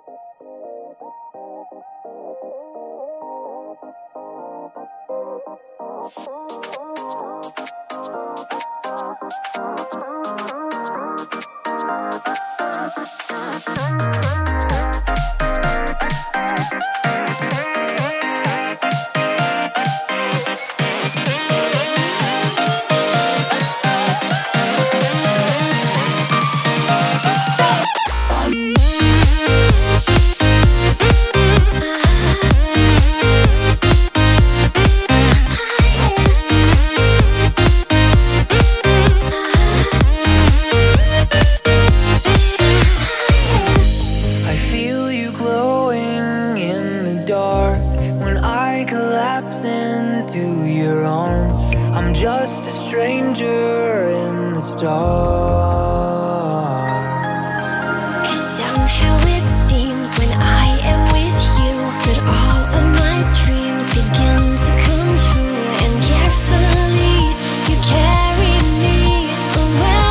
Into your arms, I'm just a stranger in the storm. 'Cause somehow it seems when I am with you that all of my dreams begin to come true, and carefully you carry me away.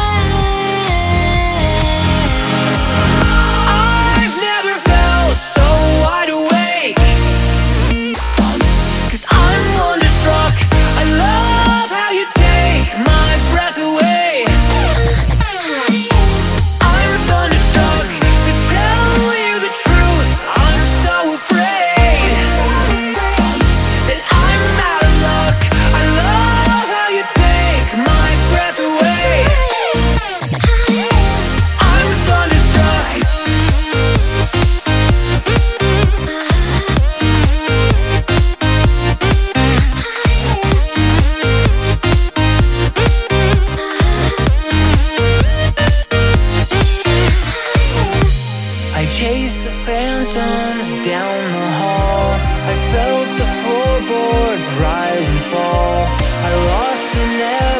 I've never felt so wide awake, 'cause I'm wonderstruck. I love how you take my breath away. I'm thunderstruck, to tell you the truth, I'm so afraid that I'm out of luck. I love how you take my breath away. I'm thunderstruck. I chased the phantoms down the hall. I felt the floorboards rise and fall. I lost in